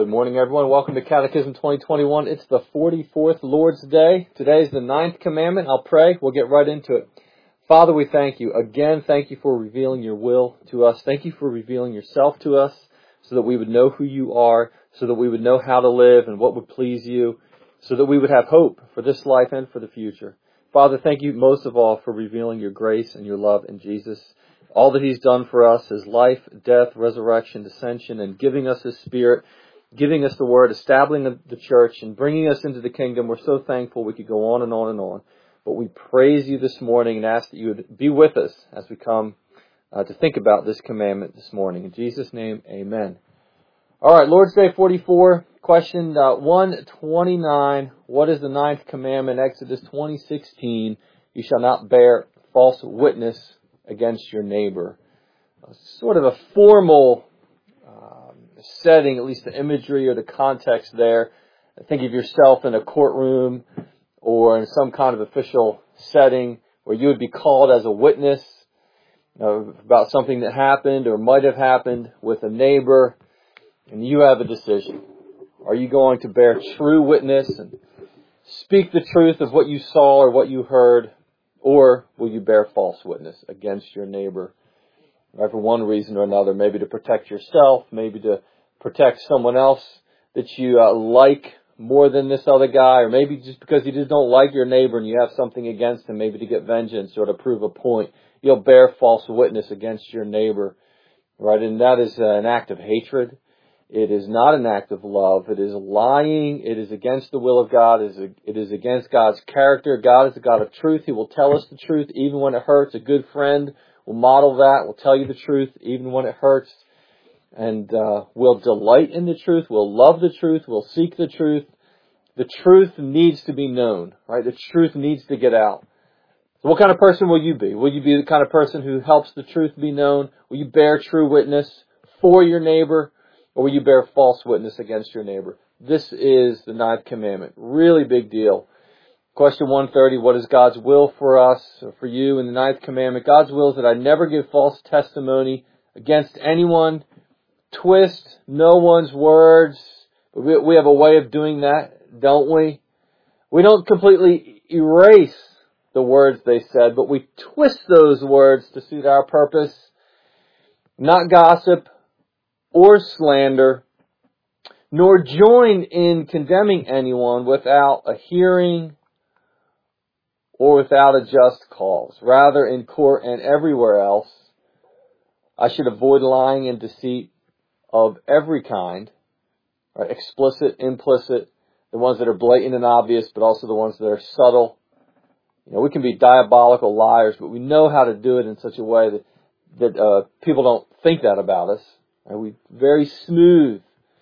Good morning, everyone. Welcome to Catechism 2021. It's the 44th Lord's Day. Today is the 9th commandment. I'll pray. We'll get right into it. Father, we thank you. Again, thank you for revealing your will to us. Thank you for revealing yourself to us so that we would know who you are, so that we would know how to live and what would please you, so that we would have hope for this life and for the future. Father, thank you most of all for revealing your grace and your love in Jesus. All that he's done for us, his life, death, resurrection, ascension, and giving us his Spirit, giving us the Word, establishing the church, and bringing us into the kingdom. We're so thankful we could go on and on and on. But we praise you this morning and ask that you would be with us as we come to think about this commandment this morning. In Jesus' name, amen. All right, Lord's Day 44, question 129. What is the 9th commandment? Exodus 20:16. You shall not bear false witness against your neighbor. Sort of a formal setting, at least the imagery or the context there. Think of yourself in a courtroom or in some kind of official setting where you would be called as a witness about something that happened or might have happened with a neighbor, and you have a decision. Are you going to bear true witness and speak the truth of what you saw or what you heard, or will you bear false witness against your neighbor? For one reason or another, maybe to protect yourself, maybe to protect someone else that you like more than this other guy, or maybe just because you just don't like your neighbor and you have something against him, maybe to get vengeance or to prove a point. You'll bear false witness against your neighbor, right? And that is an act of hatred. It is not an act of love. It is lying. It is against the will of God. It is against God's character. God is a God of truth. He will tell us the truth even when it hurts. A good friend will model that, will tell you the truth even when it hurts. And we'll delight in the truth. We'll love the truth. We'll seek the truth. The truth needs to be known, right? The truth needs to get out. So what kind of person will you be? Will you be the kind of person who helps the truth be known? Will you bear true witness for your neighbor? Or will you bear false witness against your neighbor? This is the 9th commandment. Really big deal. Question 130, what is God's will for us, or for you in the 9th commandment? God's will is that I never give false testimony against anyone, twist no one's words. We have a way of doing that, don't we? We don't completely erase the words they said, but we twist those words to suit our purpose. Not gossip or slander, nor join in condemning anyone without a hearing or without a just cause. Rather, in court and everywhere else, I should avoid lying and deceit of every kind, right? Explicit, implicit, the ones that are blatant and obvious, but also the ones that are subtle. We can be diabolical liars, but we know how to do it in such a way that people don't think that about us. Right? We're very smooth.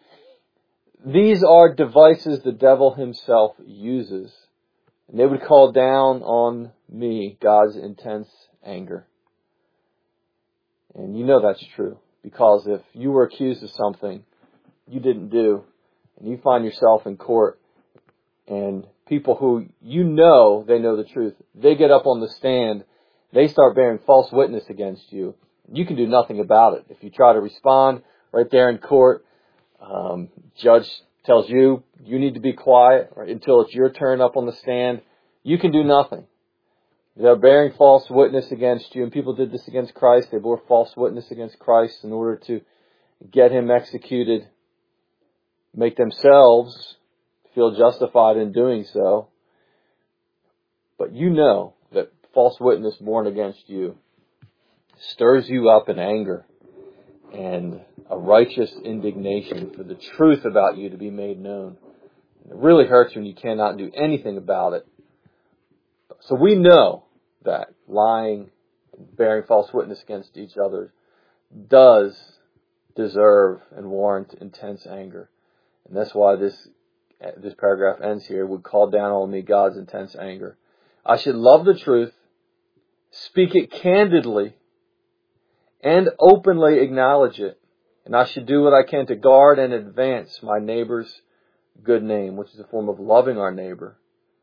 These are devices the devil himself uses. And they would call down on me God's intense anger. And you know that's true. Because if you were accused of something you didn't do, and you find yourself in court, and people who they know the truth, they get up on the stand, they start bearing false witness against you. You can do nothing about it. If you try to respond right there in court, judge tells you need to be quiet right, until it's your turn up on the stand. You can do nothing. They're bearing false witness against you, and people did this against Christ. They bore false witness against Christ in order to get him executed, make themselves feel justified in doing so. But you know that false witness borne against you stirs you up in anger and a righteous indignation for the truth about you to be made known. It really hurts when you cannot do anything about it. So we know that lying, bearing false witness against each other does deserve and warrant intense anger. And that's why this paragraph ends here. Would call down on me God's intense anger. I should love the truth, speak it candidly, and openly acknowledge it. And I should do what I can to guard and advance my neighbor's good name, which is a form of loving our neighbor.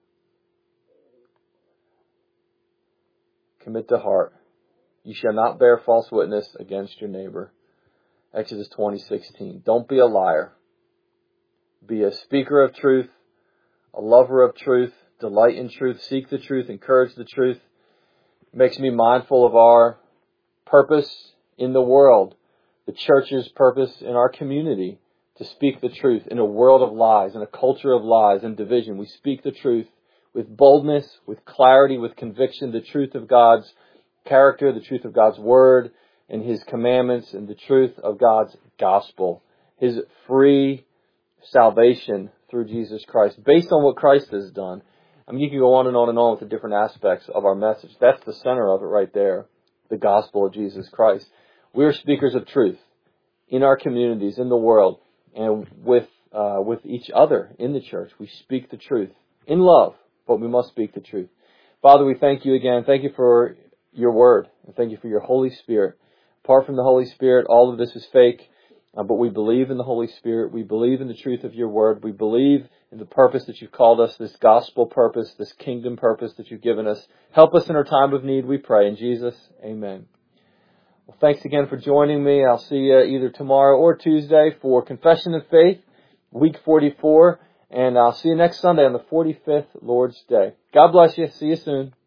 Commit to heart. You shall not bear false witness against your neighbor. Exodus 20:16. Don't be a liar. be a speaker of truth, a lover of truth, delight in truth, seek the truth, encourage the truth. It makes me mindful of our purpose in the world, the church's purpose in our community, to speak the truth in a world of lies, in a culture of lies and division. We speak the truth with boldness, with clarity, with conviction, the truth of God's character, the truth of God's word and His commandments, and the truth of God's gospel, His free salvation through Jesus Christ, based on what Christ has done. I mean, you can go on and on and on with the different aspects of our message. That's the center of it right there, the gospel of Jesus Christ. We're speakers of truth in our communities, in the world, and with each other in the church. We speak the truth in love, but we must speak the truth. Father, we thank you again. Thank you for your word, and thank you for your Holy Spirit. Apart from the Holy Spirit, all of this is fake. But we believe in the Holy Spirit. We believe in the truth of your word. We believe in the purpose that you've called us, this gospel purpose, this kingdom purpose that you've given us. Help us in our time of need, we pray. In Jesus, amen. Well, thanks again for joining me. I'll see you either tomorrow or Tuesday for Confession of Faith, week 44. And I'll see you next Sunday on the 45th Lord's Day. God bless you. See you soon.